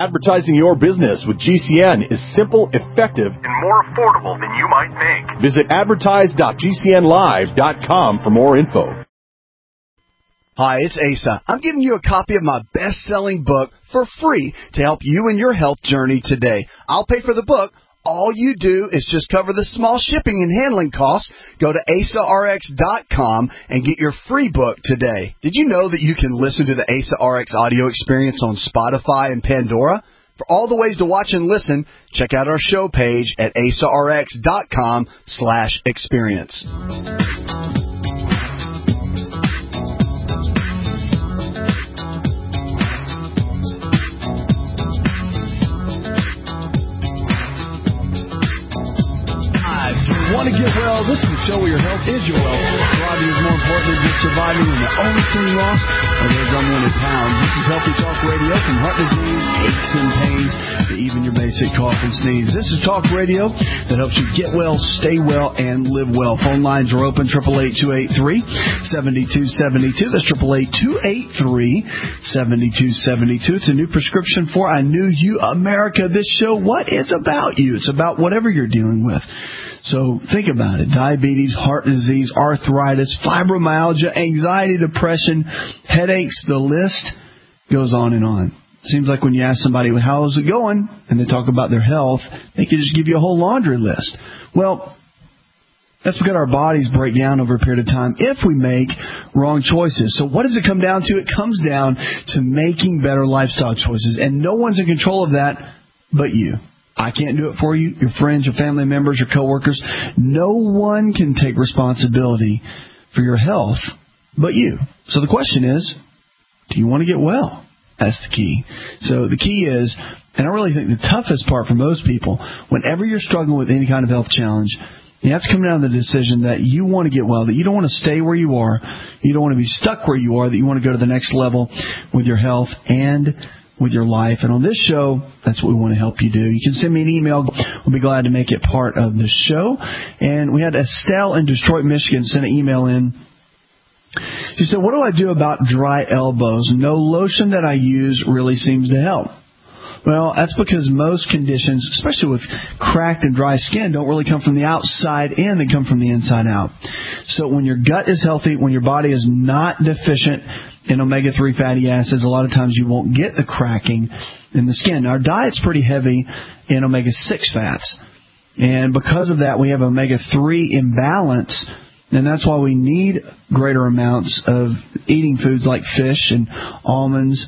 Advertising your business with GCN is simple, effective, and more affordable than you might think. Visit advertise.gcnlive.com for more info. Hi, it's Asa. I'm giving you a copy of my best-selling book for free to help you in your health journey today. I'll pay for the book. All you do is just cover the small shipping and handling costs. Go to AsaRx.com and get your free book today. Did you know that you can listen to the Asa RX audio experience on Spotify and Pandora? For all the ways to watch and listen, check out our show page at AsaRx.com/experience. Want to get well? This is the show where your health is your wealth. Thriving is more important than just surviving, and the only thing lost are those unwanted pounds. This is Healthy Talk Radio, from heart disease, aches and pains, to even your basic cough and sneeze. This is Talk Radio that helps you get well, stay well, and live well. Phone lines are open, 888-283-7272. That's 888-283-7272. It's a new prescription for I Knew You America. This show, what? It's about you. It's about whatever you're dealing with. So think about it. Diabetes, heart disease, arthritis, fibromyalgia, anxiety, depression, headaches, the list goes on and on. Seems like when you ask somebody, well, how's it going, and they talk about their health, they can just give you a whole laundry list. Well, that's because our bodies break down over a period of time if we make wrong choices. So what does it come down to? It comes down to making better lifestyle choices, and no one's in control of that but you. I can't do it for you, your friends, your family members, your coworkers. No one can take responsibility for your health but you. So the question is, do you want to get well? That's the key. So the key is, and I really think the toughest part for most people, whenever you're struggling with any kind of health challenge, you have to come down to the decision that you want to get well, that you don't want to stay where you are, you don't want to be stuck where you are, that you want to go to the next level with your health and with your life. And on this show, that's what we want to help you do. You can send me an email. We'll be glad to make it part of the show. And we had Estelle in Detroit, Michigan send an email in. She said, what do I do about dry elbows? No lotion that I use really seems to help. Well, that's because most conditions, especially with cracked and dry skin, don't really come from the outside in. They come from the inside out. So when your gut is healthy, when your body is not deficient in omega-3 fatty acids, a lot of times you won't get the cracking in the skin. Our diet's pretty heavy in omega-6 fats. And because of that, we have omega-3 imbalance. And that's why we need greater amounts of eating foods like fish and almonds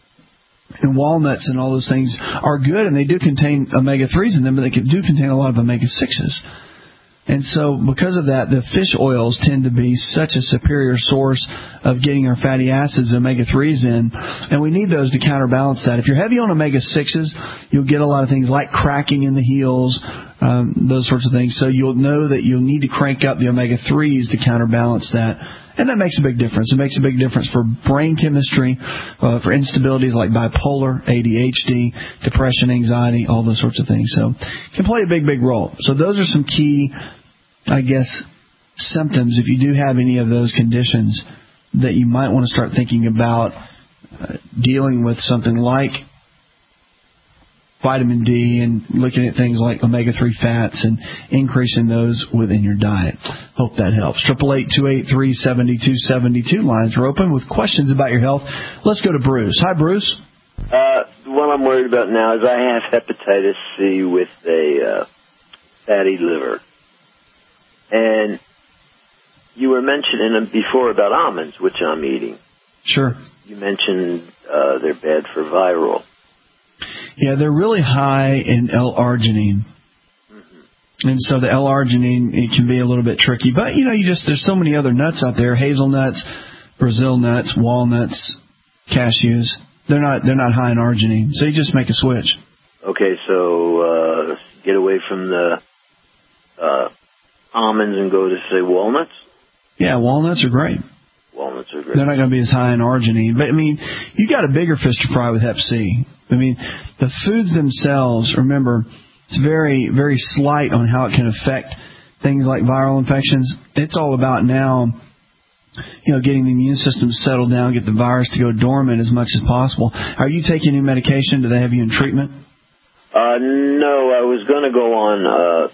and walnuts, and all those things are good, and they do contain omega-3s in them, but they do contain a lot of omega-6s. And so because of that, the fish oils tend to be such a superior source of getting our fatty acids, omega-3s in, and we need those to counterbalance that. If you're heavy on omega-6s, you'll get a lot of things like cracking in the heels, those sorts of things. So you'll know that you'll need to crank up the omega-3s to counterbalance that. And that makes a big difference. It makes a big difference for brain chemistry, for instabilities like bipolar, ADHD, depression, anxiety, all those sorts of things. So it can play a big, big role. So those are some key, I guess, symptoms, if you do have any of those conditions, that you might want to start thinking about dealing with something like vitamin D and looking at things like omega-3 fats and increasing those within your diet. Hope that helps. 888-283-7272. Lines are open with questions about your health. Let's go to Bruce. Hi, Bruce. What I'm worried about now is I have hepatitis C with a fatty liver. And you were mentioning before about almonds, which I'm eating. Sure. You mentioned they're bad for viral. Yeah, they're really high in L-arginine. Mm-hmm. And so the L-arginine, it can be a little bit tricky. But, there's so many other nuts out there, hazelnuts, Brazil nuts, walnuts, cashews. They're not high in arginine. So you just make a switch. Okay, so get away from the almonds and go to, say, walnuts? Yeah, walnuts are great. Walnuts are great. They're not going to be as high in arginine. But, you got a bigger fish to fry with Hep C. The foods themselves, remember, it's very, very slight on how it can affect things like viral infections. It's all about now getting the immune system settled down, get the virus to go dormant as much as possible. Are you taking any medication? Do they have you in treatment? No, I was going to go on,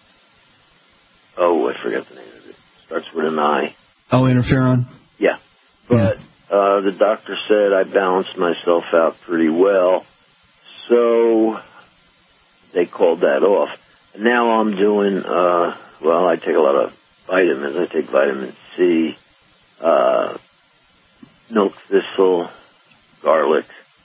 I forget the name of it. Starts with an I. Oh, interferon? Yeah. But the doctor said I balanced myself out pretty well, so they called that off. And now I'm doing, I take a lot of vitamins. I take vitamin C, milk thistle, garlic.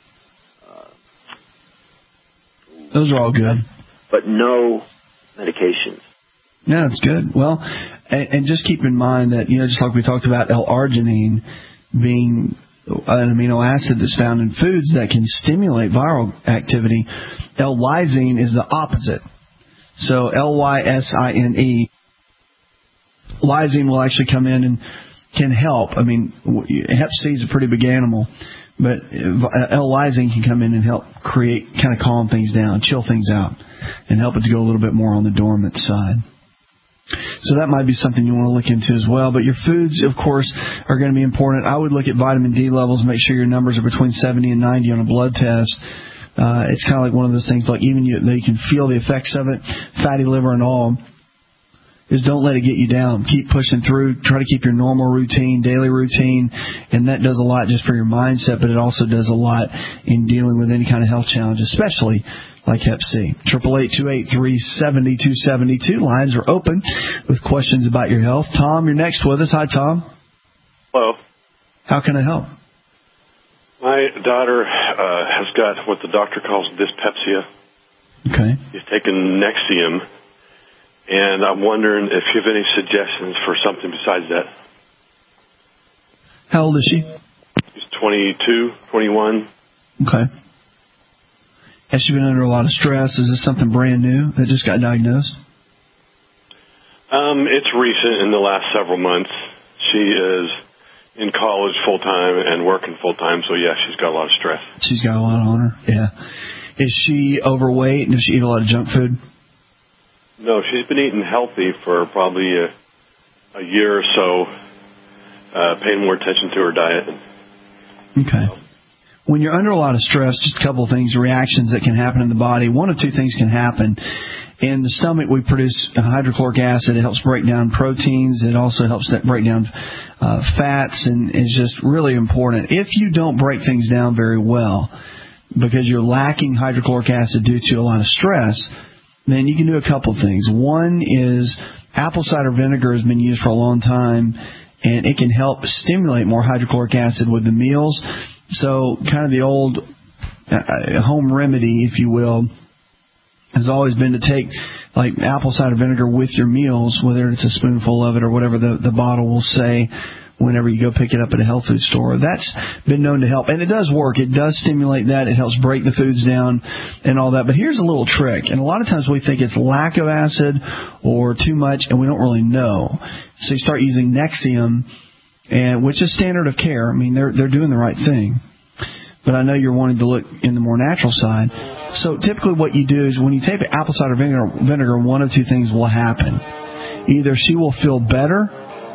Those are all good. But no medications. Yeah, that's good. Well, and just keep in mind that, just like we talked about L-arginine being an amino acid that's found in foods that can stimulate viral activity, L-lysine is the opposite. So L-Y-S-I-N-E, lysine will actually come in and can help. I mean, Hep C is a pretty big animal, but L-lysine can come in and help kind of calm things down, chill things out, and help it to go a little bit more on the dormant side. So that might be something you want to look into as well. But your foods, of course, are going to be important. I would look at vitamin D levels, make sure your numbers are between 70 and 90 on a blood test. It's kind of like one of those things, like even you can feel the effects of it, fatty liver and all, is don't let it get you down. Keep pushing through. Try to keep your normal routine, daily routine, and that does a lot just for your mindset, but it also does a lot in dealing with any kind of health challenge, especially like Hep C. 888-283-7272. Lines are open with questions about your health. Tom, you're next with us. Hi, Tom. Hello. How can I help? My daughter has got what the doctor calls dyspepsia. Okay. She's taken Nexium, and I'm wondering if you have any suggestions for something besides that. How old is she? She's 22, 21. Okay. Has she been under a lot of stress? Is this something brand new that just got diagnosed? It's recent, in the last several months. She is in college full-time and working full-time, so yeah, she's got a lot of stress. She's got a lot on her, yeah. Is she overweight? Does she eat a lot of junk food? No, she's been eating healthy for probably a year or so, paying more attention to her diet. Okay. When you're under a lot of stress, just a couple of things, reactions that can happen in the body. One of two things can happen. In the stomach, we produce hydrochloric acid. It helps break down proteins. It also helps break down fats, and is just really important. If you don't break things down very well because you're lacking hydrochloric acid due to a lot of stress, then you can do a couple of things. One is apple cider vinegar has been used for a long time, and it can help stimulate more hydrochloric acid with the meals. So kind of the old home remedy, if you will, has always been to take like apple cider vinegar with your meals, whether it's a spoonful of it or whatever the bottle will say whenever you go pick it up at a health food store. That's been known to help, and it does work. It does stimulate that. It helps break the foods down and all that. But here's a little trick, and a lot of times we think it's lack of acid or too much, and we don't really know. So you start using Nexium, and which is standard of care. I mean, they're doing the right thing. But I know you're wanting to look in the more natural side. So typically what you do is when you take apple cider vinegar, one of two things will happen. Either she will feel better,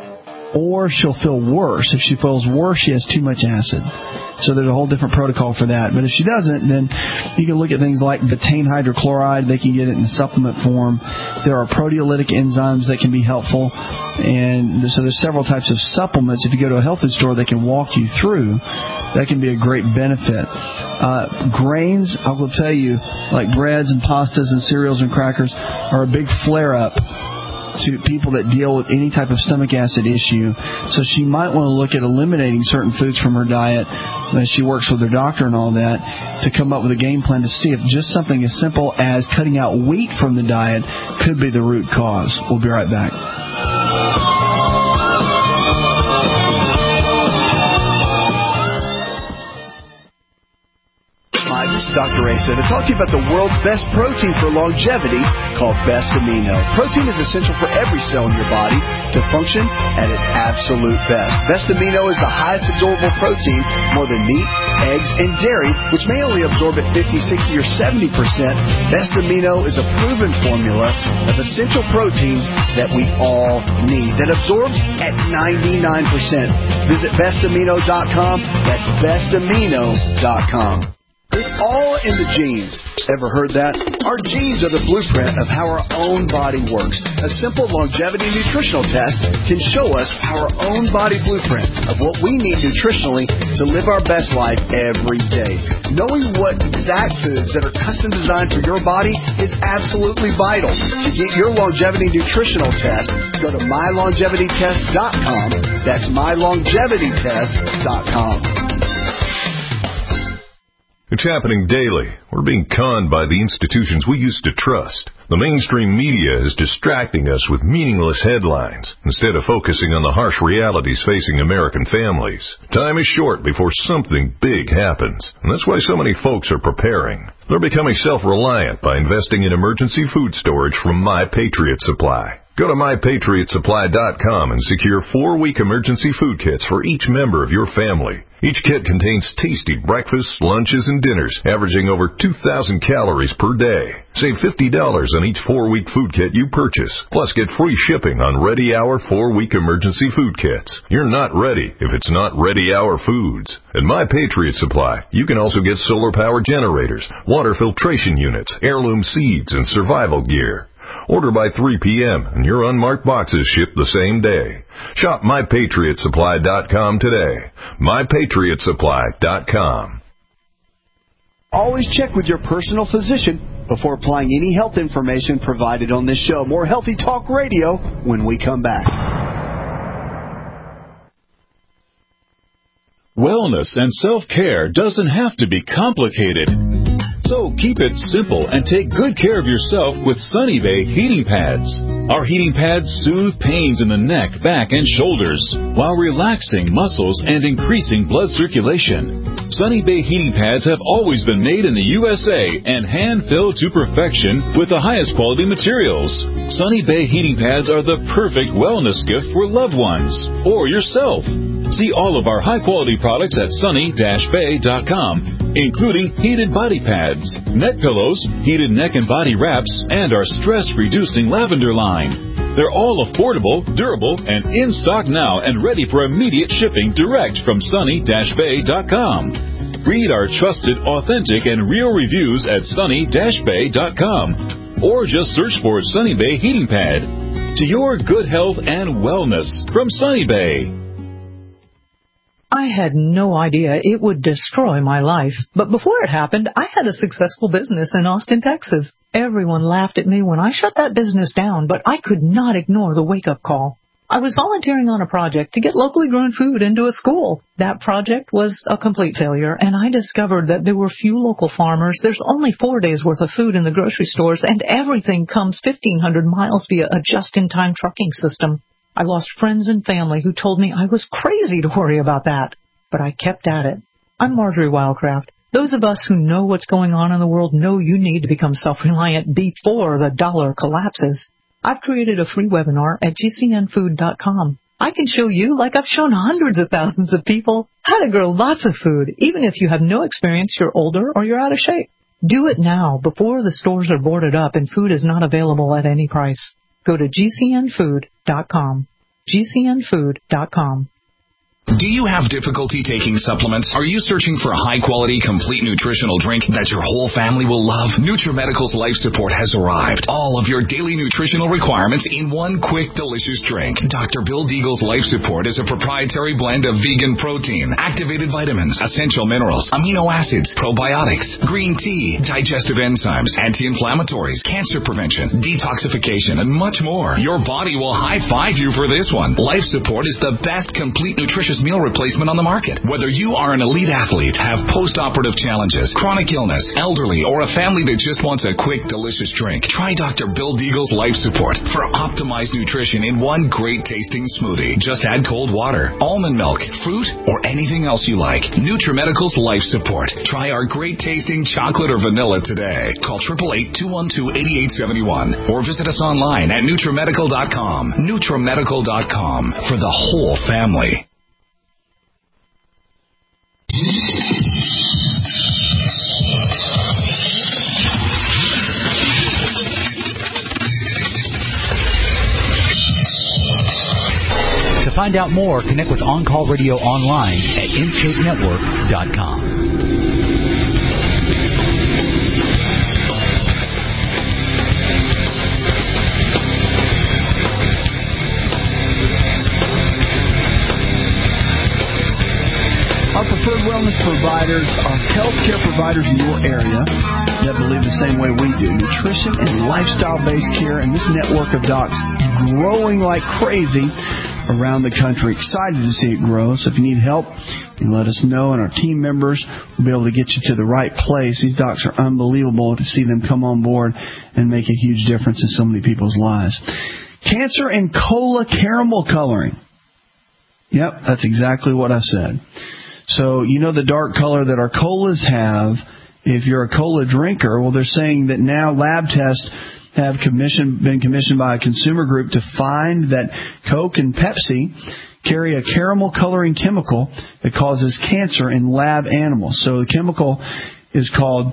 or she'll feel worse. If she feels worse, she has too much acid. So there's a whole different protocol for that. But if she doesn't, then you can look at things like betaine hydrochloride. They can get it in supplement form. There are proteolytic enzymes that can be helpful. And so there's several types of supplements. If you go to a health food store, they can walk you through. That can be a great benefit. Grains, I will tell you, like breads and pastas and cereals and crackers, are a big flare-up to people that deal with any type of stomach acid issue. So she might want to look at eliminating certain foods from her diet as she works with her doctor and all that to come up with a game plan to see if just something as simple as cutting out wheat from the diet could be the root cause. We'll be right back. Hi, this is Dr. Asa to talk to you about the world's best protein for longevity called Best Amino. Protein is essential for every cell in your body to function at its absolute best. Best Amino is the highest absorbable protein, more than meat, eggs, and dairy, which may only absorb at 50, 60, or 70%, Best Amino is a proven formula of essential proteins that we all need that absorbs at 99%. Visit bestamino.com. That's bestamino.com. It's all in the genes. Ever heard that? Our genes are the blueprint of how our own body works. A simple longevity nutritional test can show us our own body blueprint of what we need nutritionally to live our best life every day. Knowing what exact foods that are custom designed for your body is absolutely vital. To get your longevity nutritional test, go to mylongevitytest.com. That's mylongevitytest.com. It's happening daily. We're being conned by the institutions we used to trust. The mainstream media is distracting us with meaningless headlines instead of focusing on the harsh realities facing American families. Time is short before something big happens, and that's why so many folks are preparing. They're becoming self-reliant by investing in emergency food storage from My Patriot Supply. Go to MyPatriotSupply.com and secure 4-week emergency food kits for each member of your family. Each kit contains tasty breakfasts, lunches, and dinners, averaging over 2,000 calories per day. Save $50 on each 4-week food kit you purchase. Plus, get free shipping on Ready Hour 4-week emergency food kits. You're not ready if it's not Ready Hour foods. At My Patriot Supply, you can also get solar power generators, water filtration units, heirloom seeds, and survival gear. Order by 3 p.m. and your unmarked boxes ship the same day. Shop MyPatriotSupply.com today. MyPatriotSupply.com. Always check with your personal physician before applying any health information provided on this show. More Healthy Talk Radio when we come back. Wellness and self-care doesn't have to be complicated. So keep it simple and take good care of yourself with Sunny Bay heating pads. Our heating pads soothe pains in the neck, back, and shoulders while relaxing muscles and increasing blood circulation. Sunny Bay heating pads have always been made in the USA and hand-filled to perfection with the highest quality materials. Sunny Bay heating pads are the perfect wellness gift for loved ones or yourself. See all of our high-quality products at sunny-bay.com, including heated body pads, neck pillows, heated neck and body wraps, and our stress-reducing lavender line. They're all affordable, durable, and in stock now and ready for immediate shipping direct from sunny-bay.com. Read our trusted, authentic, and real reviews at sunny-bay.com, or just search for Sunny Bay Heating Pad. To your good health and wellness from Sunny Bay. I had no idea it would destroy my life. But before it happened, I had a successful business in Austin, Texas. Everyone laughed at me when I shut that business down, but I could not ignore the wake-up call. I was volunteering on a project to get locally grown food into a school. That project was a complete failure, and I discovered that there were few local farmers. There's only 4 days' worth of food in the grocery stores, and everything comes 1,500 miles via a just-in-time trucking system. I lost friends and family who told me I was crazy to worry about that, but I kept at it. I'm Marjorie Wildcraft. Those of us who know what's going on in the world know you need to become self-reliant before the dollar collapses. I've created a free webinar at gcnfood.com. I can show you, like I've shown hundreds of thousands of people, how to grow lots of food, even if you have no experience, you're older, or you're out of shape. Do it now, before the stores are boarded up and food is not available at any price. Go to gcnfood.com. gcnfood.com. Do you have difficulty taking supplements? Are you searching for a high-quality, complete nutritional drink that your whole family will love? NutriMedical's Life Support has arrived. All of your daily nutritional requirements in one quick, delicious drink. Dr. Bill Deagle's Life Support is a proprietary blend of vegan protein, activated vitamins, essential minerals, amino acids, probiotics, green tea, digestive enzymes, anti-inflammatories, cancer prevention, detoxification, and much more. Your body will high-five you for this one. Life Support is the best complete nutritious meal replacement on the market. Whether you are an elite athlete, have post-operative challenges, chronic illness, elderly, or a family that just wants a quick, delicious drink, try Dr. Bill Deagle's Life Support for optimized nutrition in one great-tasting smoothie. Just add cold water, almond milk, fruit, or anything else you like. NutriMedical's Life Support. Try our great-tasting chocolate or vanilla today. Call 888-212-8871 or visit us online at NutriMedical.com. NutriMedical.com for the whole family. find out more, connect with On Call Radio online at InShapeNetwork.com. Our preferred wellness providers are healthcare providers in your area that believe the same way we do. Nutrition and lifestyle-based care, and this network of docs growing like crazy around the country. Excited to see it grow. So if you need help, you let us know, and our team members will be able to get you to the right place. These docs are unbelievable to see them come on board and make a huge difference in so many people's lives. Cancer and cola caramel coloring. Yep, that's exactly what I said. So, you know the dark color that our colas have. If you're a cola drinker, well, they're saying that now lab tests have been commissioned by a consumer group to find that Coke and Pepsi carry a caramel coloring chemical that causes cancer in lab animals. So the chemical is called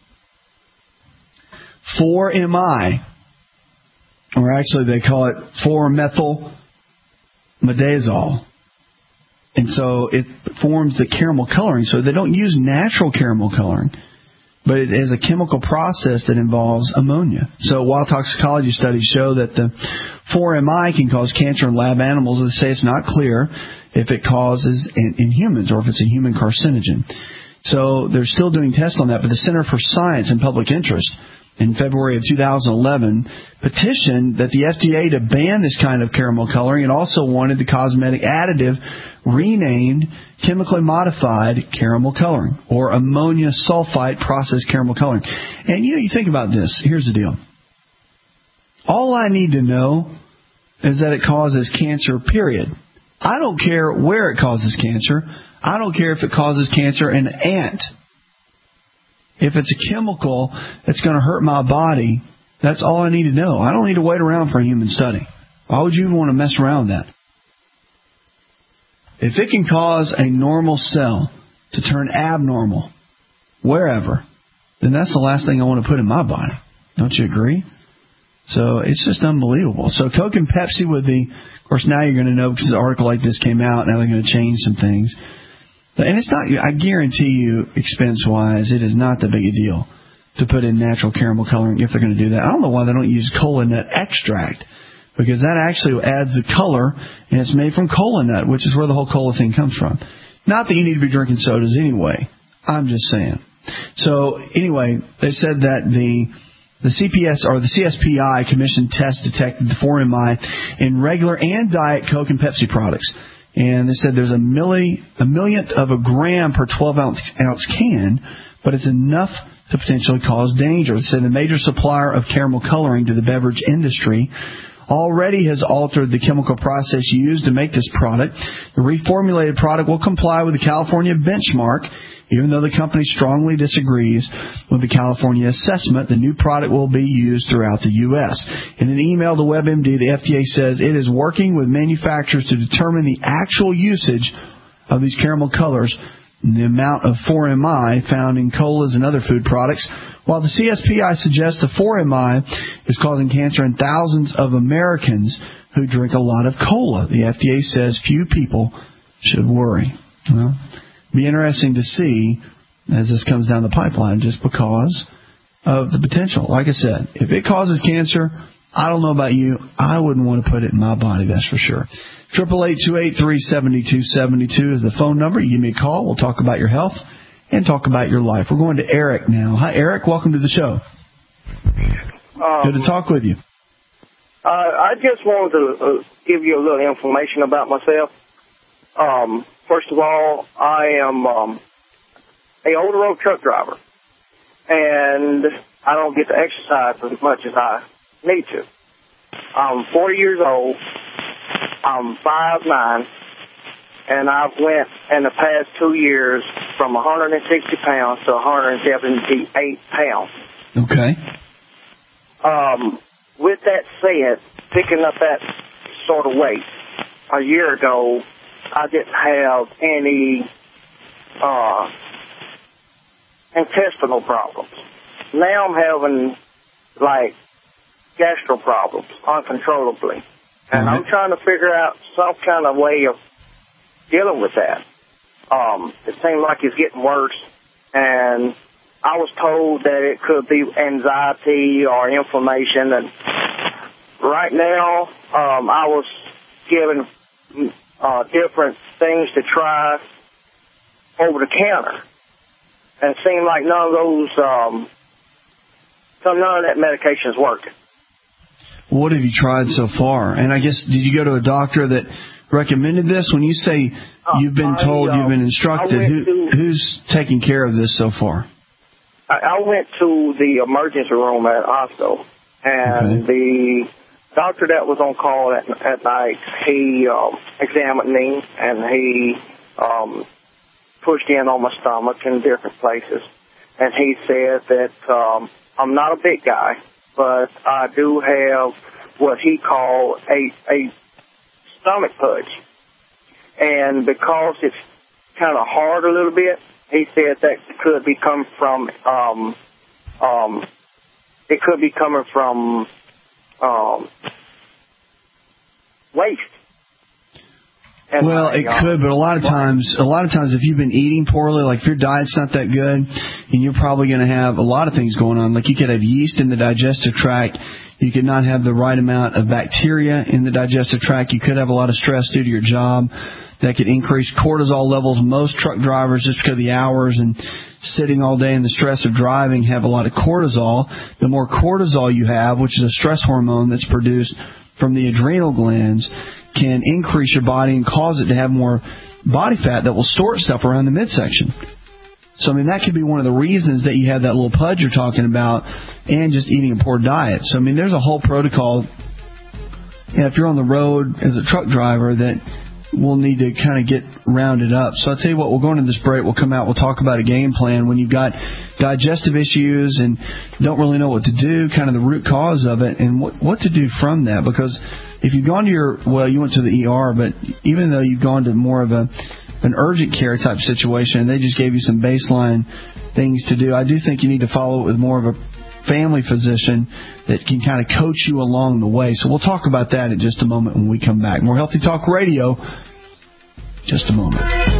4-MI, or actually they call it 4-methylmidazole. And so it forms the caramel coloring. So they don't use natural caramel coloring, but it is a chemical process that involves ammonia. So while toxicology studies show that the 4-MI can cause cancer in lab animals, they say it's not clear if it causes in humans or if it's a human carcinogen. So they're still doing tests on that. But the Center for Science and Public Interest in February of 2011 petitioned that the FDA to ban this kind of caramel coloring. It also wanted the cosmetic additive renamed chemically modified caramel coloring, or ammonia sulfite processed caramel coloring. And you think about this. Here's the deal. All I need to know is that it causes cancer, period. I don't care where it causes cancer. I don't care if it causes cancer in an ant. If it's a chemical that's going to hurt my body, that's all I need to know. I don't need to wait around for a human study. Why would you even want to mess around with that? If it can cause a normal cell to turn abnormal, wherever, then that's the last thing I want to put in my body. Don't you agree? So it's just unbelievable. So Coke and Pepsi with of course now you're going to know because an article like this came out, now they're going to change some things. And it's not, I guarantee you, expense-wise, it is not that big a deal to put in natural caramel coloring if they're going to do that. I don't know why they don't use cola nut extract, because that actually adds the color, and it's made from cola nut, which is where the whole cola thing comes from. Not that you need to be drinking sodas anyway. I'm just saying. So, anyway, they said that the CPS or the CSPI commissioned test detected the 4-MI in regular and diet Coke and Pepsi products. And they said there's a millionth of a gram per 12-ounce can, but it's enough to potentially cause danger. They said the major supplier of caramel coloring to the beverage industry already has altered the chemical process used to make this product. The reformulated product will comply with the California benchmark. Even though the company strongly disagrees with the California assessment, the new product will be used throughout the U.S. In an email to WebMD, the FDA says it is working with manufacturers to determine the actual usage of these caramel colors and the amount of 4-MI found in colas and other food products. While the CSPI suggests the 4-MI is causing cancer in thousands of Americans who drink a lot of cola, the FDA says few people should worry. Well, be interesting to see as this comes down the pipeline, just because of the potential. Like I said, if it causes cancer, I don't know about you, I wouldn't want to put it in my body, that's for sure. 888-283-7272 is the phone number. You give me a call. We'll talk about your health and talk about your life. We're going to Eric now. Hi, Eric. Welcome to the show. Good to talk with you. I just wanted to give you a little information about myself. First of all, I am a over-the-road truck driver, and I don't get to exercise as much as I need to. I'm 40 years old. I'm 5'9", and I've went in the past 2 years from 160 pounds to 178 pounds. Okay. With that said, picking up that sort of weight a year ago, I didn't have any intestinal problems. Now I'm having, like, gastro problems uncontrollably. And I'm trying to figure out some kind of way of dealing with that. It seems like it's getting worse, and I was told that it could be anxiety or inflammation, and right now I was given different things to try over the counter, and it seemed like none of that medication is working. What have you tried so far? And I guess, did you go to a doctor that recommended this? When you say you've been told, you've been instructed, who's taking care of this so far? I went to the emergency room at hospital, and the doctor that was on call at night, he examined me, and he pushed in on my stomach in different places. And he said that I'm not a big guy, but I do have what he called a stomach pudge. And because it's kind of hard a little bit, he said that could be coming from waste. And well, it could, but a lot of times, if you've been eating poorly, like if your diet's not that good, and you're probably going to have a lot of things going on. Like you could have yeast in the digestive tract. You could not have the right amount of bacteria in the digestive tract. You could have a lot of stress due to your job. That could increase cortisol levels. Most truck drivers, just because of the hours and sitting all day and the stress of driving, have a lot of cortisol. The more cortisol you have, which is a stress hormone that's produced from the adrenal glands, can increase your body and cause it to have more body fat that will store itself around the midsection. So, I mean, that could be one of the reasons that you have that little pudge you're talking about, and just eating a poor diet. So, I mean, there's a whole protocol. If you're on the road as a truck driver, that we'll need to kind of get rounded up. So I'll tell you what, we'll go into this break. We'll come out. We'll talk about a game plan when you've got digestive issues and don't really know what to do, kind of the root cause of it, and what to do from that. Because if you've gone to you went to the ER, but even though you've gone to more of an urgent care type situation and they just gave you some baseline things to do, I do think you need to follow it with more of a family physician that can kind of coach you along the way. So we'll talk about that in just a moment when we come back. More Healthy Talk Radio, just a moment.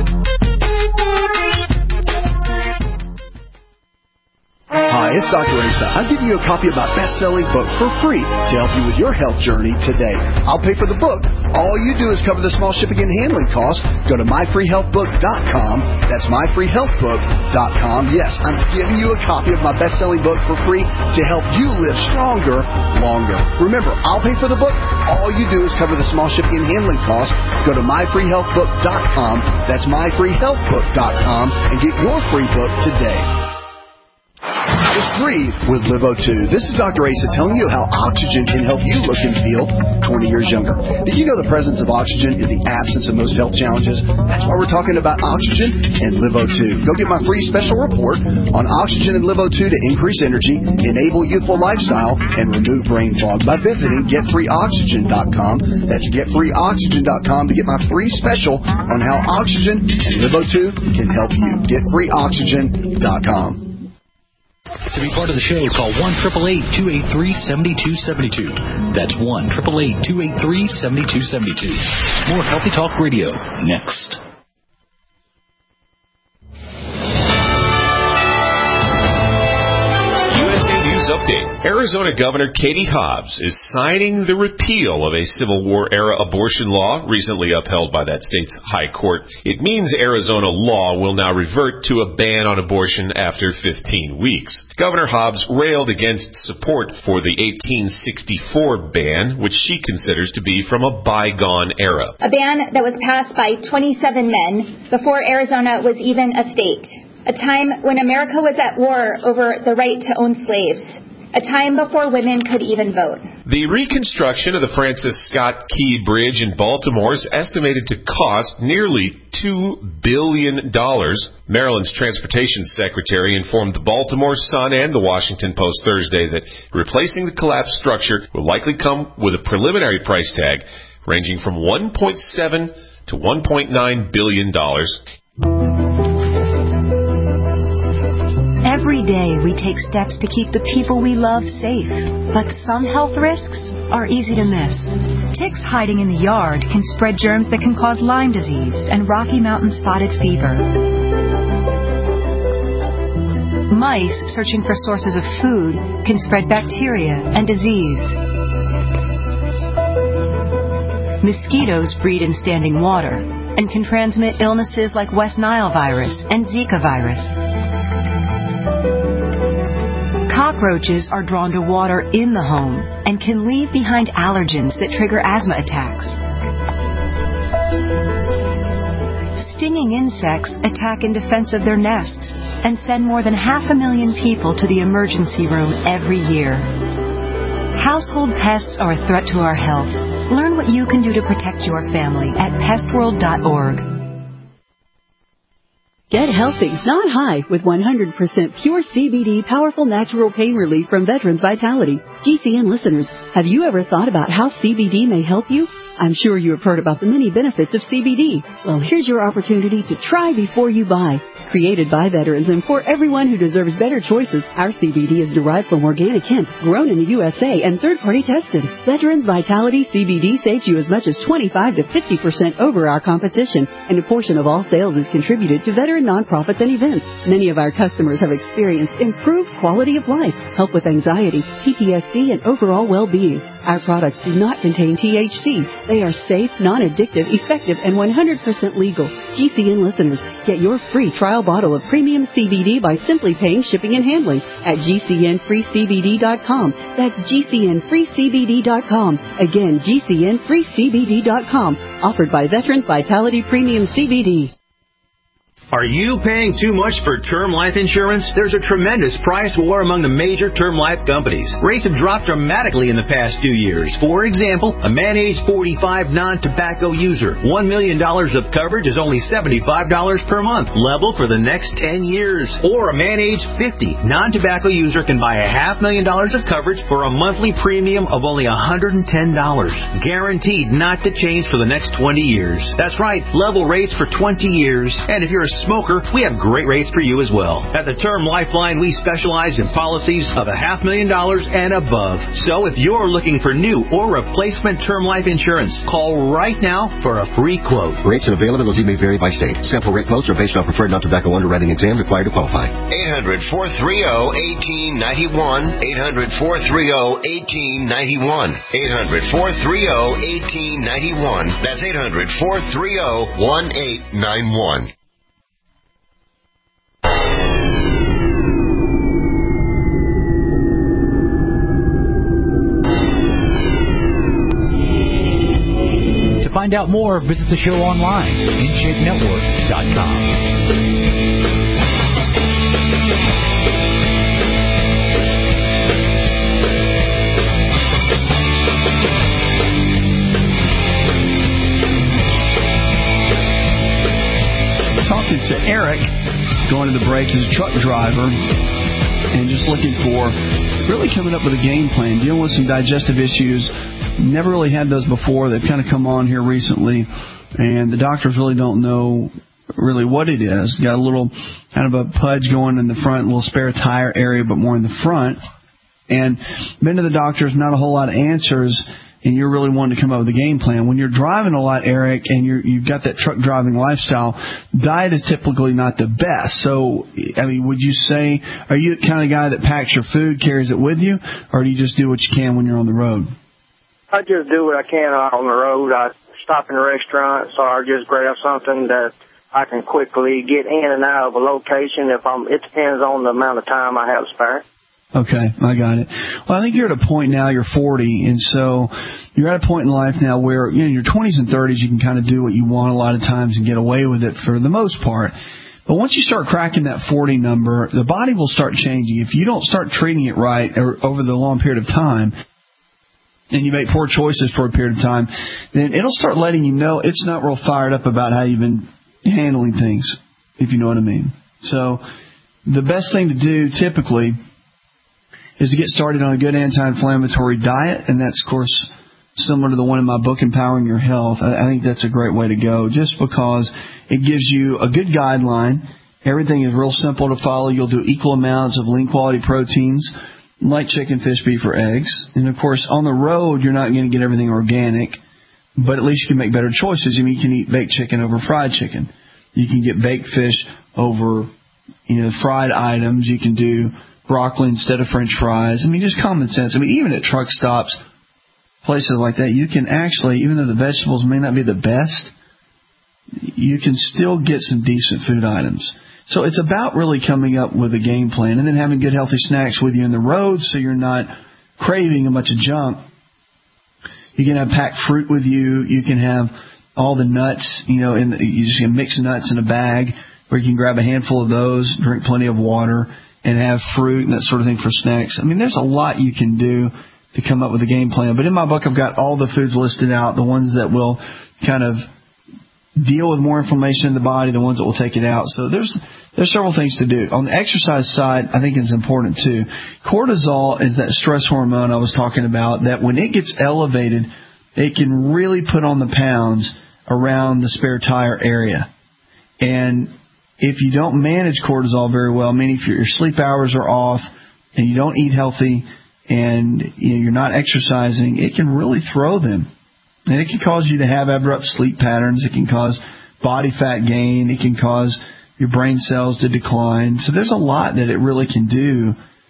Hi, it's Dr. Asa. I'm giving you a copy of my best-selling book for free to help you with your health journey today. I'll pay for the book. All you do is cover the small shipping and handling costs. Go to myfreehealthbook.com. That's myfreehealthbook.com. Yes, I'm giving you a copy of my best-selling book for free to help you live stronger, longer. Remember, I'll pay for the book. All you do is cover the small shipping and handling costs. Go to myfreehealthbook.com. That's myfreehealthbook.com and get your free book today. Just breathe with LiveO2. This is Dr. Asa telling you how oxygen can help you look and feel 20 years younger. Did you know the presence of oxygen is the absence of most health challenges? That's why we're talking about oxygen and LiveO2. Go get my free special report on oxygen and LiveO2 to increase energy, enable youthful lifestyle, and remove brain fog by visiting GetFreeOxygen.com. That's GetFreeOxygen.com to get my free special on how oxygen and LiveO2 can help you. GetFreeOxygen.com. To be part of the show, call 1-888-283-7272. That's 1-888-283-7272. More Healthy Talk Radio next. Update. Arizona Governor Katie Hobbs is signing the repeal of a Civil War-era abortion law recently upheld by that state's high court. It means Arizona law will now revert to a ban on abortion after 15 weeks. Governor Hobbs railed against support for the 1864 ban, which she considers to be from a bygone era. A ban that was passed by 27 men before Arizona was even a state. A time when America was at war over the right to own slaves. A time before women could even vote. The reconstruction of the Francis Scott Key Bridge in Baltimore is estimated to cost nearly $2 billion. Maryland's transportation secretary informed the Baltimore Sun and the Washington Post Thursday that replacing the collapsed structure will likely come with a preliminary price tag ranging from $1.7 to $1.9 billion. Every day we take steps to keep the people we love safe, but some health risks are easy to miss. Ticks hiding in the yard can spread germs that can cause Lyme disease and Rocky Mountain spotted fever. Mice searching for sources of food can spread bacteria and disease. Mosquitoes breed in standing water and can transmit illnesses like West Nile virus and Zika virus. Cockroaches are drawn to water in the home and can leave behind allergens that trigger asthma attacks. Stinging insects attack in defense of their nests and send more than 500,000 people to the emergency room every year. Household pests are a threat to our health. Learn what you can do to protect your family at pestworld.org. Get healthy, not high, with 100% pure CBD powerful natural pain relief from Veterans Vitality. GCN listeners, have you ever thought about how CBD may help you? I'm sure you have heard about the many benefits of CBD. Well, here's your opportunity to try before you buy. Created by veterans and for everyone who deserves better choices, our CBD is derived from organic hemp, grown in the USA, and third-party tested. Veterans Vitality CBD saves you as much as 25 to 50% over our competition, and a portion of all sales is contributed to veteran nonprofits and events. Many of our customers have experienced improved quality of life, help with anxiety, PTSD, and overall well-being. Our products do not contain THC. They are safe, non-addictive, effective, and 100% legal. GCN listeners, get your free trial bottle of premium CBD by simply paying shipping and handling at GCNFreeCBD.com. That's GCNFreeCBD.com. Again, GCNFreeCBD.com. Offered by Veterans Vitality Premium CBD. Are you paying too much for term life insurance? There's a tremendous price war among the major term life companies. Rates have dropped dramatically in the past 2 years. For example, a man age 45 non-tobacco user, $1 million of coverage is only $75 per month, level for the next 10 years. Or a man age 50 non-tobacco user can buy $500,000 of coverage for a monthly premium of only $110, guaranteed not to change for the next 20 years. That's right, level rates for 20 years. And if you're a smoker, we have great rates for you as well. At the Term Lifeline, we specialize in policies of $500,000 and above. So if you're looking for new or replacement term life insurance, call right now for a free quote. Rates and availability may vary by state. Sample rate quotes are based on preferred non-tobacco underwriting exam required to qualify. 800-430-1891. 800-430-1891. 800-430-1891. That's 800-430-1891. To find out more, visit the show online, InShapeNetwork.com. Talking to Eric, going to the break, as a truck driver, and just looking for, really coming up with a game plan, dealing with some digestive issues. Never really had those before. They've kind of come on here recently, and the doctors really don't know really what it is. Got a little kind of a pudge going in the front, a little spare tire area, but more in the front. And been to the doctors, not a whole lot of answers, and you're really wanting to come up with a game plan. When you're driving a lot, Eric, and you've got that truck driving lifestyle, diet is typically not the best. So, I mean, would you say, are you the kind of guy that packs your food, carries it with you, or do you just do what you can when you're on the road? I just do what I can on the road. I stop in a restaurant, so I just grab something that I can quickly get in and out of a location. It depends on the amount of time I have spare. Okay, I got it. Well, I think you're at a point now, you're 40, and so you're at a point in life now where, in your 20s and 30s, you can kind of do what you want a lot of times and get away with it for the most part. But once you start cracking that 40 number, the body will start changing. If you don't start treating it right over the long period of time, and you make poor choices for a period of time, then it'll start letting you know it's not real fired up about how you've been handling things, if you know what I mean. So the best thing to do typically is to get started on a good anti-inflammatory diet, and that's, of course, similar to the one in my book, Empowering Your Health. I think that's a great way to go, just because it gives you a good guideline, Everything is real simple to follow. You'll do equal amounts of lean quality proteins like chicken, fish, beef, or eggs. And, of course, on the road, you're not going to get everything organic, but at least you can make better choices. I mean, you can eat baked chicken over fried chicken. You can get baked fish over, fried items. You can do broccoli instead of French fries. I mean, just common sense. I mean, even at truck stops, places like that, you can actually, even though the vegetables may not be the best, you can still get some decent food items. So it's about really coming up with a game plan and then having good healthy snacks with you on the road so you're not craving a bunch of junk. You can have packed fruit with you. You can have all the nuts, you just can mix nuts in a bag, or you can grab a handful of those, drink plenty of water, and have fruit and that sort of thing for snacks. I mean, there's a lot you can do to come up with a game plan. But in my book, I've got all the foods listed out, the ones that will kind of deal with more inflammation in the body, the ones that will take it out. So there's several things to do. On the exercise side, I think it's important too. Cortisol is that stress hormone I was talking about that when it gets elevated, it can really put on the pounds around the spare tire area. And if you don't manage cortisol very well, meaning if your sleep hours are off and you don't eat healthy and you're not exercising, it can really throw them. And it can cause you to have abrupt sleep patterns. It can cause body fat gain. It can cause your brain cells to decline. So there's a lot that it really can do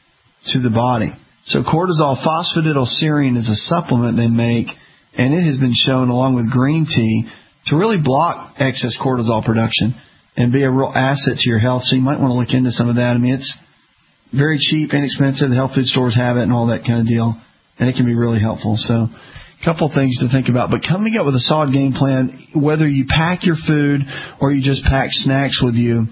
to the body. So cortisol phosphatidylserine is a supplement they make, and it has been shown along with green tea to really block excess cortisol production and be a real asset to your health. So you might want to look into some of that. I mean, it's very cheap, inexpensive. The health food stores have it and all that kind of deal, and it can be really helpful. So a couple things to think about. But coming up with a solid game plan, whether you pack your food or you just pack snacks with you,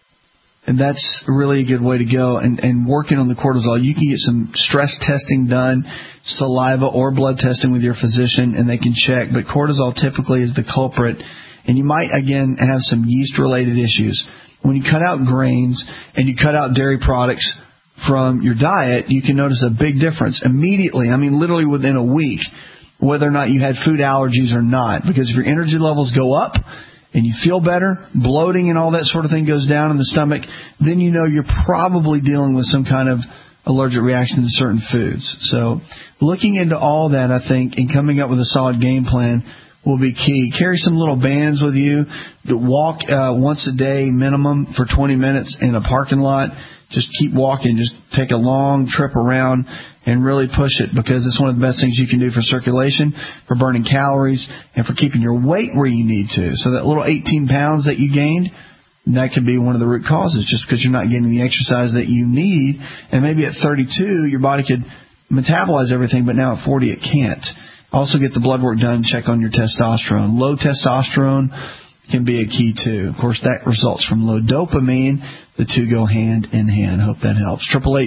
and that's really a good way to go. And working on the cortisol, you can get some stress testing done, saliva or blood testing with your physician, and they can check. But cortisol typically is the culprit. And you might, again, have some yeast-related issues. When you cut out grains and you cut out dairy products from your diet, you can notice a big difference immediately. I mean, literally within a week, whether or not you had food allergies or not. Because if your energy levels go up and you feel better, bloating and all that sort of thing goes down in the stomach, then you know you're probably dealing with some kind of allergic reaction to certain foods. So looking into all that, I think, and coming up with a solid game plan will be key. Carry some little bands with you. Walk once a day minimum for 20 minutes in a parking lot. Just keep walking. Just take a long trip around and really push it, because it's one of the best things you can do for circulation, for burning calories, and for keeping your weight where you need to. So that little 18 pounds that you gained, that could be one of the root causes, just because you're not getting the exercise that you need. And maybe at 32, your body could metabolize everything, but now at 40, it can't. Also get the blood work done, check on your testosterone. Low testosterone can be a key too. Of course, that results from low dopamine. The two go hand in hand. Hope that helps.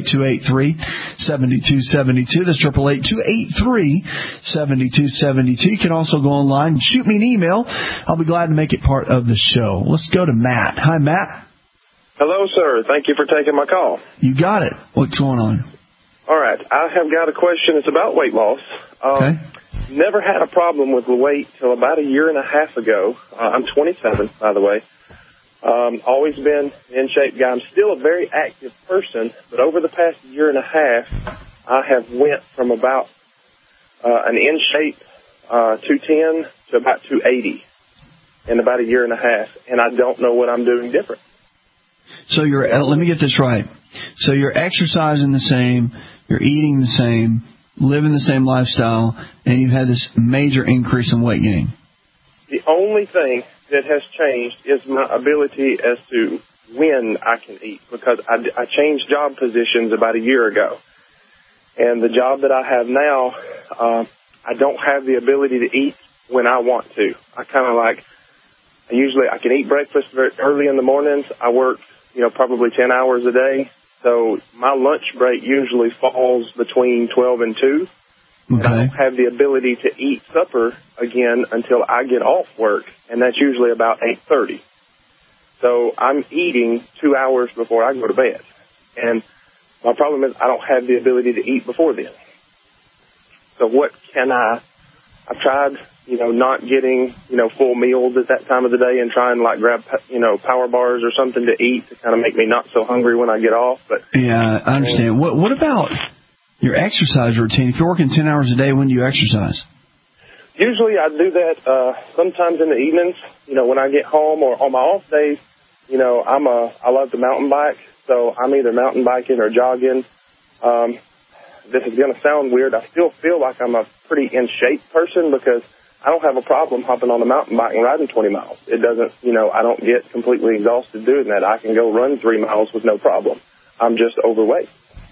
888-283-7272. That's 888-283-7272. You can also go online and shoot me an email. I'll be glad to make it part of the show. Let's go to Matt. Hi, Matt. Hello, sir. Thank you for taking my call. You got it. What's going on? All right. I have got a question. It's about weight loss. Okay. Never had a problem with the weight till about a year and a half ago. I'm 27, by the way. Always been in shape guy. I'm still a very active person, but over the past year and a half, I have went from about an in shape 210 to about 280 in about a year and a half, and I don't know what I'm doing different. So let me get this right. So you're exercising the same, you're eating the same, living the same lifestyle, and you've had this major increase in weight gain. The only thing that has changed is my ability as to when I can eat, because I changed job positions about a year ago. And the job that I have now, I don't have the ability to eat when I want to. I kind of like, I can eat breakfast very early in the mornings. I work, probably 10 hours a day. So my lunch break usually falls between 12 and 2. Okay. And I don't have the ability to eat supper again until I get off work, and that's usually about 8:30. So I'm eating 2 hours before I go to bed. And my problem is I don't have the ability to eat before then. So what can I've tried not getting, full meals at that time of the day and trying to grab, power bars or something to eat to kind of make me not so hungry when I get off. But yeah, I understand. What about your exercise routine? If you're working 10 hours a day, when do you exercise? Usually I do that sometimes in the evenings, when I get home, or on my off days. I love to mountain bike, so I'm either mountain biking or jogging. This is going to sound weird. I still feel like I'm a pretty in shape person because I don't have a problem hopping on a mountain bike and riding 20 miles. It doesn't, I don't get completely exhausted doing that. I can go run 3 miles with no problem. I'm just overweight.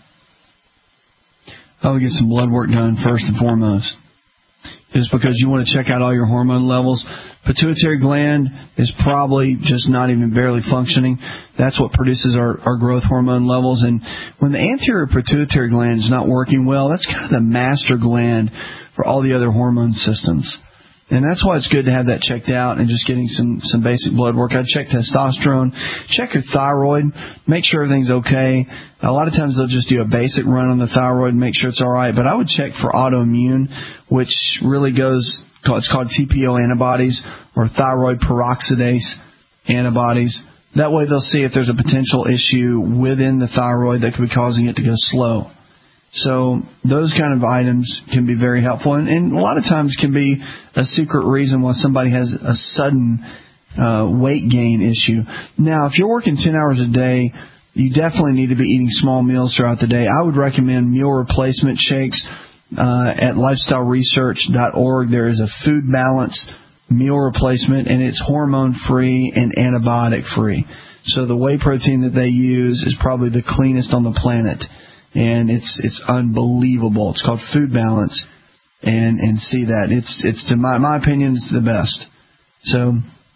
I would get some blood work done first and foremost. Just because you want to check out all your hormone levels. Pituitary gland is probably just not even barely functioning. That's what produces our growth hormone levels. And when the anterior pituitary gland is not working well, that's kind of the master gland for all the other hormone systems. And that's why it's good to have that checked out and just getting some basic blood work. I'd check testosterone, check your thyroid, make sure everything's okay. A lot of times they'll just do a basic run on the thyroid and make sure it's all right. But I would check for autoimmune, which really it's called TPO antibodies or thyroid peroxidase antibodies. That way they'll see if there's a potential issue within the thyroid that could be causing it to go slow. So those kind of items can be very helpful, and a lot of times can be a secret reason why somebody has a sudden weight gain issue. Now, if you're working 10 hours a day, you definitely need to be eating small meals throughout the day. I would recommend meal replacement shakes at lifestyleresearch.org. There is a food balance meal replacement, and it's hormone-free and antibiotic-free. So the whey protein that they use is probably the cleanest on the planet. And it's unbelievable. It's called Food Balance, and see that it's to my opinion, it's the best. So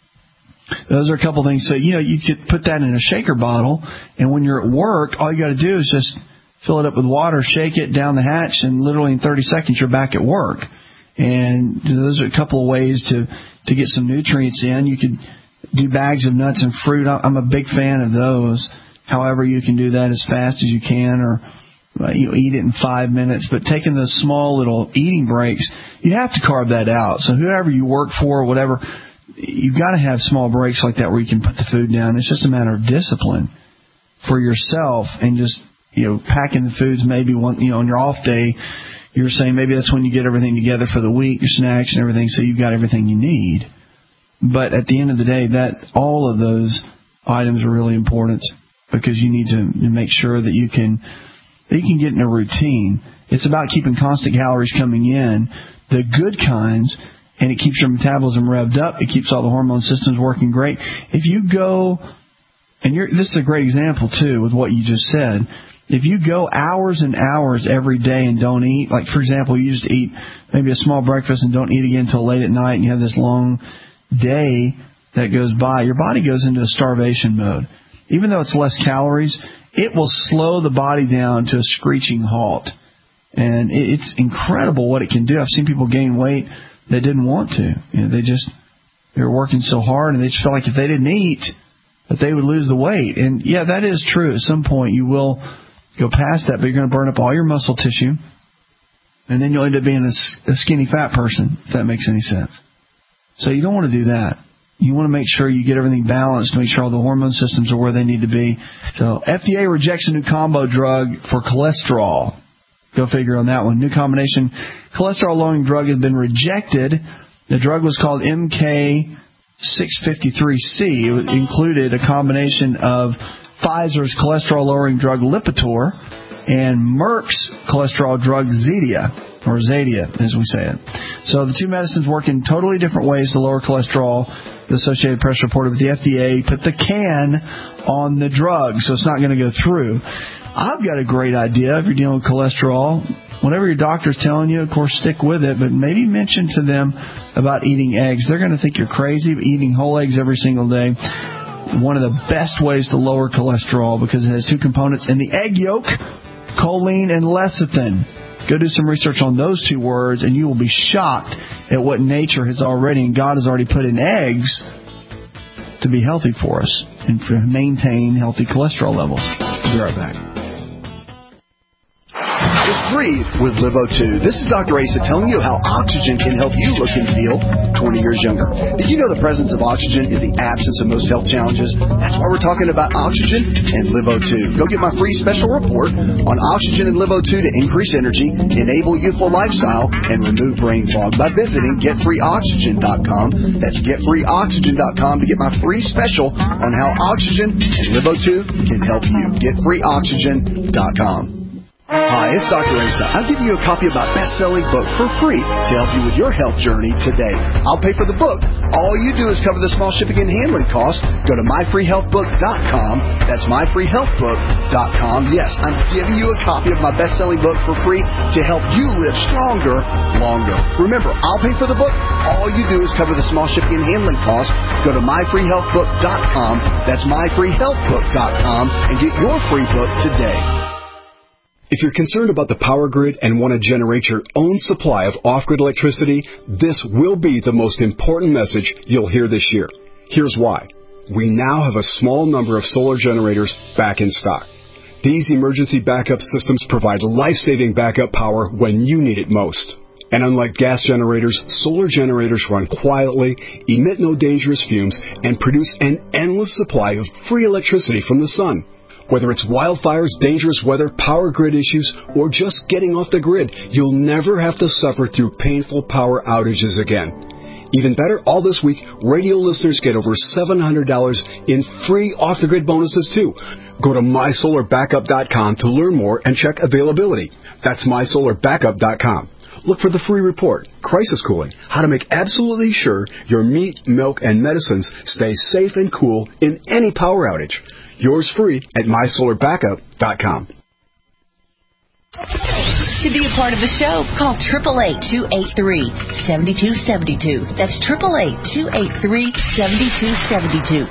those are a couple things. So you could put that in a shaker bottle, and when you're at work, all you got to do is just fill it up with water, shake it down the hatch, and literally in 30 seconds you're back at work. And those are a couple of ways to get some nutrients in. You could do bags of nuts and fruit. I'm a big fan of those. However, you can do that as fast as you can, or eat it in 5 minutes. But taking those small little eating breaks, you have to carve that out. So whoever you work for, whatever, you've got to have small breaks like that where you can put the food down. It's just a matter of discipline for yourself, and just packing the foods maybe on your off day. You're saying maybe that's when you get everything together for the week, your snacks and everything, so you've got everything you need. But at the end of the day, all of those items are really important, because you need to make sure that you can get in a routine. It's about keeping constant calories coming in, the good kinds, and it keeps your metabolism revved up. It keeps all the hormone systems working great. If you go, and this is a great example too with what you just said, if you go hours and hours every day and don't eat, like for example, you just eat maybe a small breakfast and don't eat again until late at night, and you have this long day that goes by, your body goes into a starvation mode. Even though it's less calories, it will slow the body down to a screeching halt. And it's incredible what it can do. I've seen people gain weight that didn't want to. They were working so hard, and they just felt like if they didn't eat, that they would lose the weight. And yeah, that is true. At some point, you will go past that, but you're going to burn up all your muscle tissue, and then you'll end up being a skinny fat person, if that makes any sense. So you don't want to do that. You want to make sure you get everything balanced, make sure all the hormone systems are where they need to be. So FDA rejects a new combo drug for cholesterol. Go figure on that one. New combination cholesterol-lowering drug has been rejected. The drug was called MK653C. It included a combination of Pfizer's cholesterol-lowering drug Lipitor and Merck's cholesterol drug Zetia, or Zadia, as we say it. So the two medicines work in totally different ways to lower cholesterol. The Associated Press reported, but the FDA put the can on the drug, so it's not going to go through. I've got a great idea if you're dealing with cholesterol. Whatever your doctor's telling you, of course, stick with it, but maybe mention to them about eating eggs. They're going to think you're crazy, but eating whole eggs every single day, one of the best ways to lower cholesterol, because it has two components in the egg yolk, choline and lecithin. Go do some research on those two words, and you will be shocked at what nature has already, and God has already put in eggs to be healthy for us and to maintain healthy cholesterol levels. We'll be right back. is free with Livo2. This is Dr. Asa telling you how oxygen can help you look and feel 20 years younger. Did you know the presence of oxygen is the absence of most health challenges? That's why we're talking about oxygen and Livo2. Go get my free special report on oxygen and Livo2 to increase energy, enable youthful lifestyle, and remove brain fog by visiting GetFreeOxygen.com. That's GetFreeOxygen.com to get my free special on how oxygen and Livo2 can help you. GetFreeOxygen.com. Hi, it's Dr. Asa. I'm giving you a copy of my best-selling book for free to help you with your health journey today. I'll pay for the book. All you do is cover the small shipping and handling costs. Go to myfreehealthbook.com. That's myfreehealthbook.com. Yes, I'm giving you a copy of my best-selling book for free to help you live stronger, longer. Remember, I'll pay for the book. All you do is cover the small shipping and handling costs. Go to myfreehealthbook.com. That's myfreehealthbook.com and get your free book today. If you're concerned about the power grid and want to generate your own supply of off-grid electricity, this will be the most important message you'll hear this year. Here's why. We now have a small number of solar generators back in stock. These emergency backup systems provide life-saving backup power when you need it most. And unlike gas generators, solar generators run quietly, emit no dangerous fumes, and produce an endless supply of free electricity from the sun. Whether it's wildfires, dangerous weather, power grid issues, or just getting off the grid, you'll never have to suffer through painful power outages again. Even better, all this week, radio listeners get over $700 in free off-the-grid bonuses, too. Go to MySolarBackup.com to learn more and check availability. That's MySolarBackup.com. Look for the free report, Crisis Cooling, how to make absolutely sure your meat, milk, and medicines stay safe and cool in any power outage. Yours free at MySolarBackup.com. To be a part of the show, call 888-283-7272. That's 888-283-7272.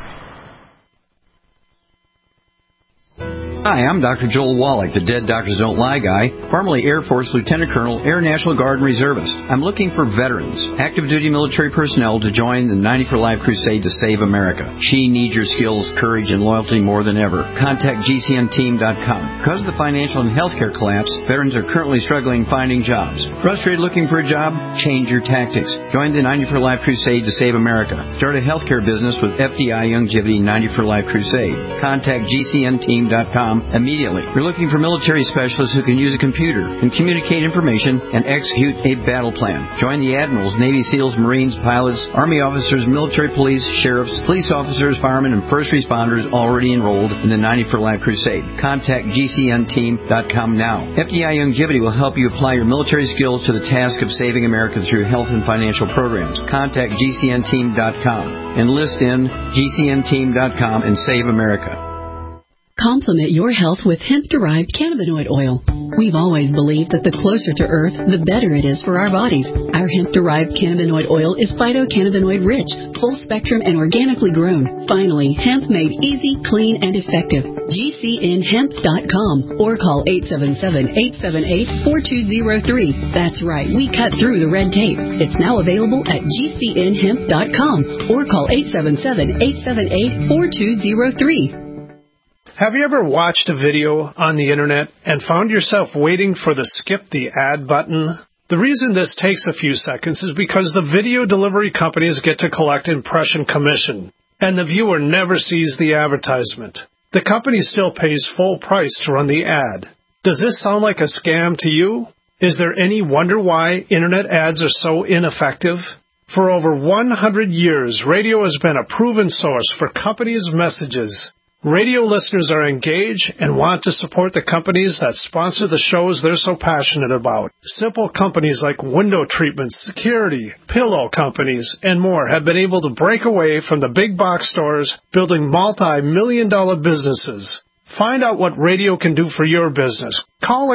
Hi, I'm Dr. Joel Wallach, the Dead Doctors Don't Lie guy, formerly Air Force Lieutenant Colonel, Air National Guard and Reservist. I'm looking for veterans, active duty military personnel to join the 90 for Life crusade to save America. She needs your skills, courage, and loyalty more than ever. Contact GCNteam.com. Because of the financial and healthcare collapse, veterans are currently struggling finding jobs. Frustrated looking for a job? Change your tactics. Join the 90 for Life crusade to save America. Start a healthcare business with FDI Youngevity 90 for Life crusade. Contact GCNteam.com immediately. We're looking for military specialists who can use a computer and communicate information and execute a battle plan. Join the admirals, Navy SEALs, Marines, pilots, Army officers, military police, sheriffs, police officers, firemen, and first responders already enrolled in the 90 for Life crusade. Contact GCNteam.com now. FDI Youngevity will help you apply your military skills to the task of saving America through health and financial programs. Contact GCNteam.com. Enlist in GCNteam.com and save America. Complement your health with hemp-derived cannabinoid oil. We've always believed that the closer to Earth, the better it is for our bodies. Our hemp-derived cannabinoid oil is phytocannabinoid-rich, full-spectrum, and organically grown. Finally, hemp made easy, clean, and effective. GCNhemp.com or call 877-878-4203. That's right, we cut through the red tape. It's now available at GCNhemp.com or call 877-878-4203. Have you ever watched a video on the internet and found yourself waiting for the skip the ad button? The reason this takes a few seconds is because the video delivery companies get to collect impression commission, and the viewer never sees the advertisement. The company still pays full price to run the ad. Does this sound like a scam to you? Is there any wonder why internet ads are so ineffective? For over 100 years, radio has been a proven source for companies' messages. Radio listeners are engaged and want to support the companies that sponsor the shows they're so passionate about. Simple companies like window treatments, security, pillow companies, and more have been able to break away from the big box stores, building multi-million-dollar businesses. Find out what radio can do for your business. Call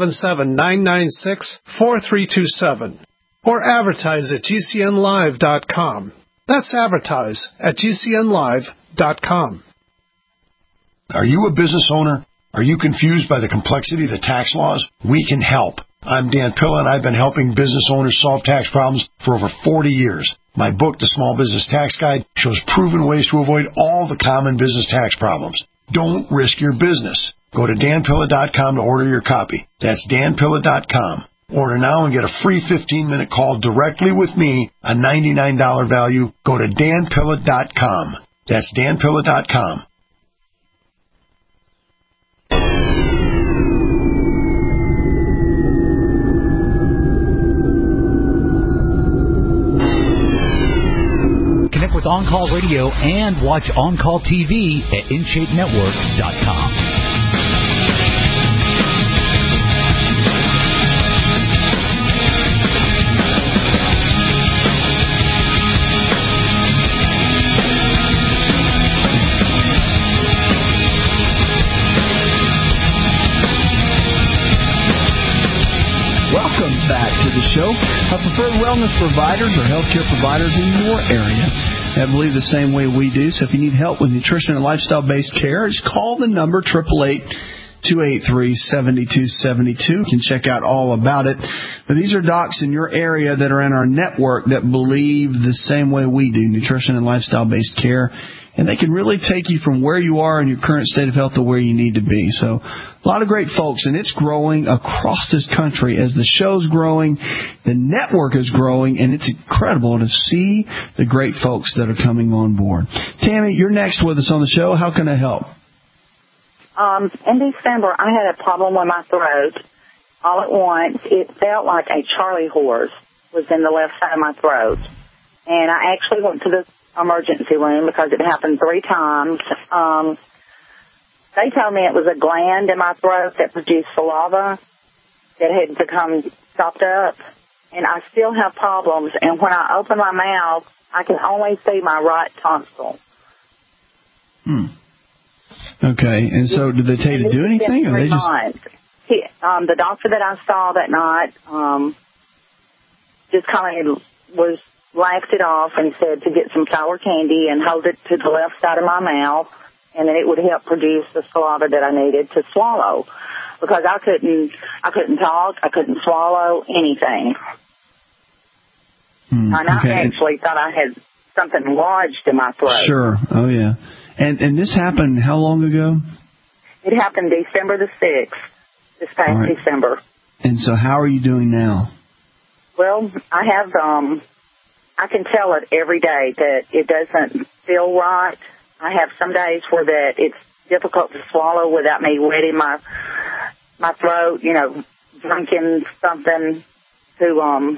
877-996-4327 or advertise at GCNlive.com. That's advertise at GCNlive.com. Are you a business owner? Are you confused by the complexity of the tax laws? We can help. I'm Dan Pilla, and I've been helping business owners solve tax problems for over 40 years. My book, The Small Business Tax Guide, shows proven ways to avoid all the common business tax problems. Don't risk your business. Go to danpilla.com to order your copy. That's danpilla.com. Order now and get a free 15-minute call directly with me, a $99 value. Go to danpilla.com. That's danpilla.com. Connect with On Call Radio and watch On Call TV at InShapeNetwork.com. Welcome back to the show. Preferred wellness providers or healthcare providers in your area that believe the same way we do. So if you need help with nutrition and lifestyle-based care, just call the number 888-283-7272. You can check out all about it. But these are docs in your area that are in our network that believe the same way we do, nutrition and lifestyle-based care. And they can really take you from where you are in your current state of health to where you need to be. So a lot of great folks, and it's growing across this country as the show's growing, the network is growing, and it's incredible to see the great folks that are coming on board. Tammy, you're next with us on the show. How can I help? In December, I had a problem with my throat. All at once, it felt like a Charlie horse was in the left side of my throat. And I actually went to the emergency room because it happened 3 times. They told me it was a gland in my throat that produced saliva that had become stopped up, and I still have problems. And when I open my mouth, I can only see my right tonsil. Okay, and so did they tell you to do anything, or they just? The doctor that I saw that night just kind of laughed it off and said to get some sour candy and hold it to the left side of my mouth, and then it would help produce the saliva that I needed to swallow, because I couldn't talk, I couldn't swallow anything. And I actually thought I had something lodged in my throat. Sure. Oh yeah. And this happened how long ago? It happened December the 6th, this past December. And so how are you doing now? Well, I have I can tell it every day that it doesn't feel right. I have some days where that it's difficult to swallow without me wetting my throat, drinking something to,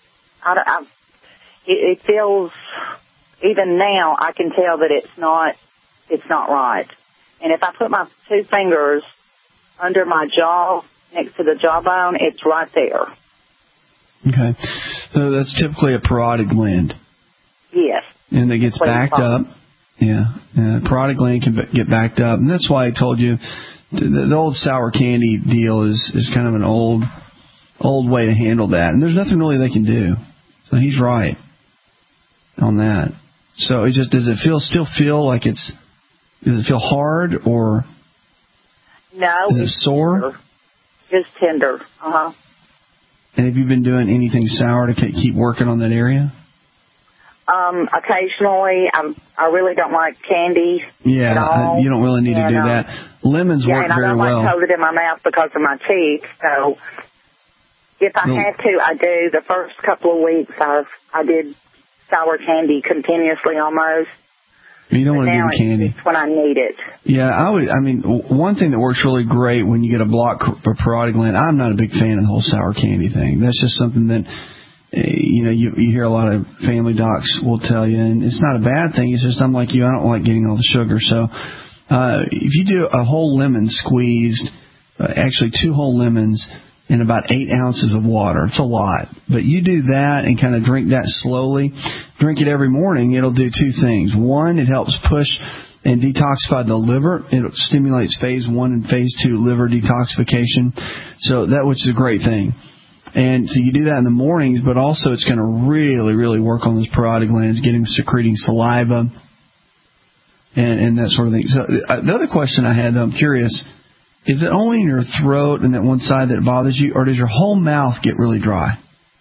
it feels, even now, I can tell that it's not right. And if I put my 2 fingers under my jaw, next to the jawbone, it's right there. Okay. So that's typically a parotid gland. Yes. And it gets backed up. Yeah. Parotid gland can get backed up. And that's why I told you the old sour candy deal is kind of an old way to handle that. And there's nothing really they can do. So he's right on that. So does it still feel like does it feel hard, or no? Is it sore? Just tender. And have you been doing anything sour to keep working on that area? Occasionally. I really don't like candy. Yeah, at all. You don't really need to do that. Lemons work very well. I don't like to hold it in my mouth because of my teeth. So if I have to, I do. The first couple of weeks, I did sour candy continuously almost. You don't want to do candy. It's when I need it. Yeah, one thing that works really great when you get a blocked parotid gland, I'm not a big fan of the whole sour candy thing. That's just something that, you hear a lot of family docs will tell you, and it's not a bad thing. It's just I'm like you, I don't like getting all the sugar. So if you do a whole lemon squeezed, actually 2 whole lemons in about 8 ounces of water. It's a lot. But you do that and kind of drink that slowly. Drink it every morning. It'll do 2 things. One, it helps push and detoxify the liver. It stimulates phase 1 and phase 2 liver detoxification. So which is a great thing. And so you do that in the mornings, but also it's going to really, really work on those parotid glands, get them secreting saliva and that sort of thing. So the other question I had, though, I'm curious, is it only in your throat and that one side that bothers you, or does your whole mouth get really dry?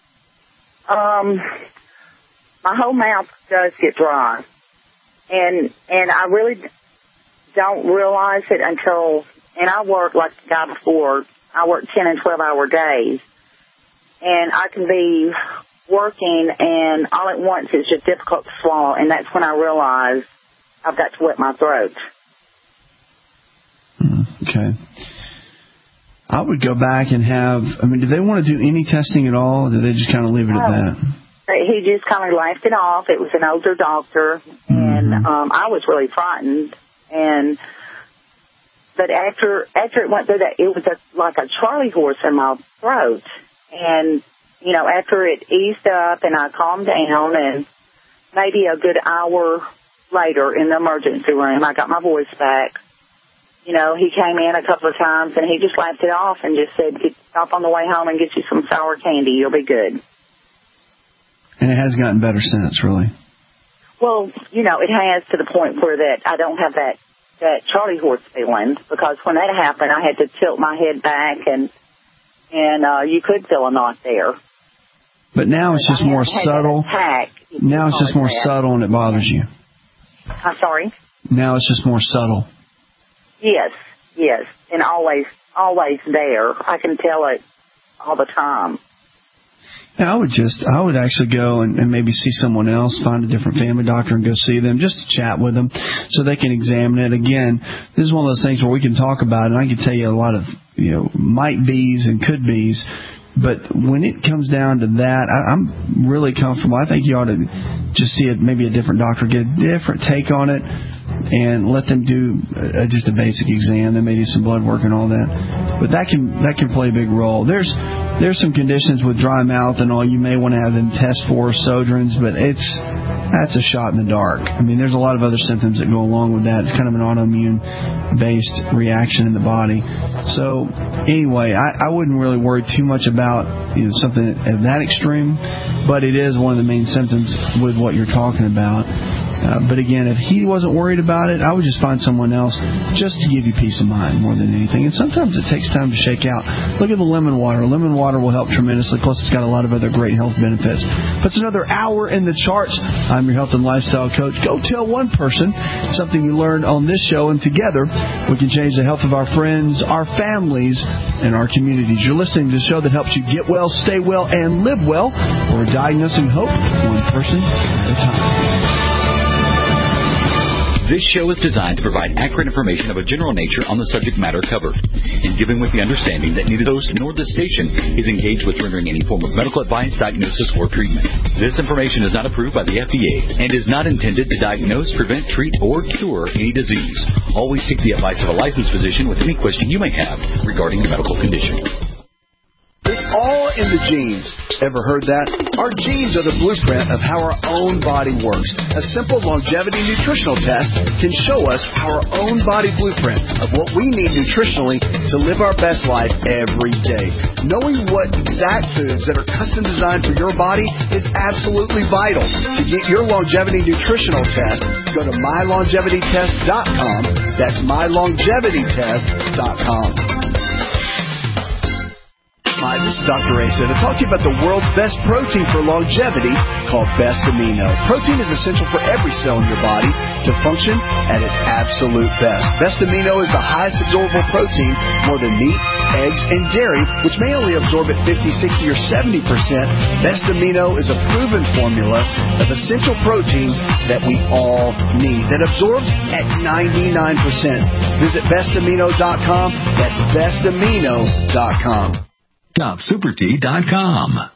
My whole mouth does get dry. And I really don't realize it until and I work like the guy before. I work 10 and 12-hour days, and I can be working, and all at once it's just difficult to swallow, and that's when I realize I've got to wet my throat. Okay. I would go back and do they want to do any testing at all, or do they just kind of leave it at that? He just kind of laughed it off. It was an older doctor, and I was really frightened. But after it went through that, it was like a Charlie horse in my throat. And, you know, after it eased up and I calmed down, and maybe a good hour later in the emergency room, I got my voice back. You know, he came in a couple of times, and he just laughed it off and just said, stop on the way home and get you some sour candy. You'll be good. And it has gotten better since, really. Well, you know, it has, to the point where that I don't have that Charlie horse feeling, because when that happened, I had to tilt my head back, and you could feel a knot there. But now it's just more subtle. Now it's just more subtle, and it bothers you. I'm sorry? Now it's just more subtle. Yes, and always there. I can tell it all the time. Yeah, I would actually go and maybe see someone else, find a different family doctor and go see them, just to chat with them so they can examine it. Again, this is one of those things where we can talk about it, and I can tell you a lot of, you know, might be's and could be's. But when it comes down to that, I'm really comfortable. I think you ought to just see maybe a different doctor, get a different take on it, and let them do just a basic exam. They may do some blood work and all that. But that can play a big role. There's some conditions with dry mouth and all you may want to have them test for, Sjögren's, but that's a shot in the dark. I mean, there's a lot of other symptoms that go along with that. It's kind of an autoimmune-based reaction in the body. So anyway, I wouldn't really worry too much about, you know, something at that extreme, but it is one of the main symptoms with what you're talking about. But again, if he wasn't worried about it, I would just find someone else just to give you peace of mind more than anything. And sometimes it takes time to shake out. Look at the lemon water. Lemon water will help tremendously. Plus, it's got a lot of other great health benefits. Puts another hour in the charts. I'm your health and lifestyle coach. Go tell one person something you learned on this show, and together we can change the health of our friends, our families, and our communities. You're listening to the show that helps you get well, stay well, and live well. We're diagnosing hope one person at a time. This show is designed to provide accurate information of a general nature on the subject matter covered, and given with the understanding that neither host nor the station is engaged with rendering any form of medical advice, diagnosis, or treatment. This information is not approved by the FDA and is not intended to diagnose, prevent, treat, or cure any disease. Always seek the advice of a licensed physician with any question you may have regarding a medical condition. It's all in the genes. Ever heard that? Our genes are the blueprint of how our own body works. A simple longevity nutritional test can show us our own body blueprint of what we need nutritionally to live our best life every day. Knowing what exact foods that are custom designed for your body is absolutely vital. To get your longevity nutritional test, go to mylongevitytest.com. That's mylongevitytest.com. Hi, this is Dr. Asa to talk to you about the world's best protein for longevity called Best Amino. Protein is essential for every cell in your body to function at its absolute best. Best Amino is the highest absorbable protein, more than meat, eggs, and dairy, which may only absorb at 50, 60, or 70%. Best Amino is a proven formula of essential proteins that we all need, that absorbs at 99%. Visit bestamino.com. That's bestamino.com. ShopSuperTea.com.